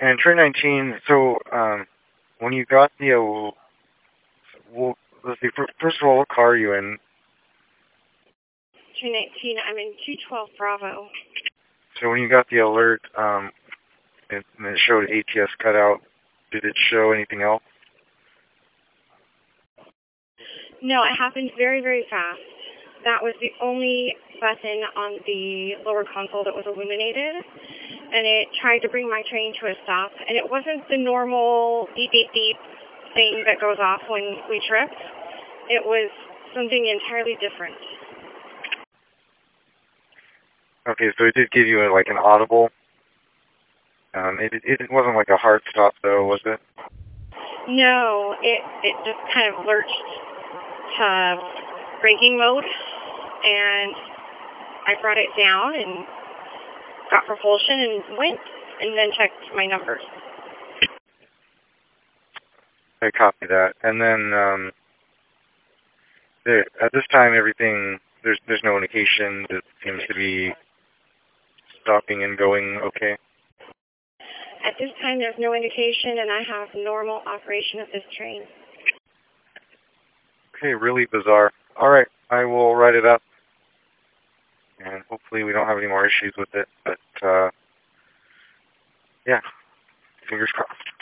And train 19. So when you got the well, let's see. First of all, what car are you in? Train 19. I'm in 212 Bravo. So when you got the alert, and it showed ATS cutout, did it show anything else? No, it happened very, very fast. That was the only button on the lower console that was illuminated, and it tried to bring my train to a stop, and it wasn't the normal beep, beep, beep thing that goes off when we trip. It was something entirely different. Okay, so it did give you like an audible. It wasn't like a hard stop though, was it? No, it just kind of lurched to braking mode, and I brought it down and got propulsion and went, and then checked my numbers. I copy that. And then at this time, everything there's no indication. It seems to be stopping and going okay. At this time, there's no indication, and I have normal operation of this train. Okay, really bizarre. All right, I will write it up, and hopefully we don't have any more issues with it. But yeah, fingers crossed.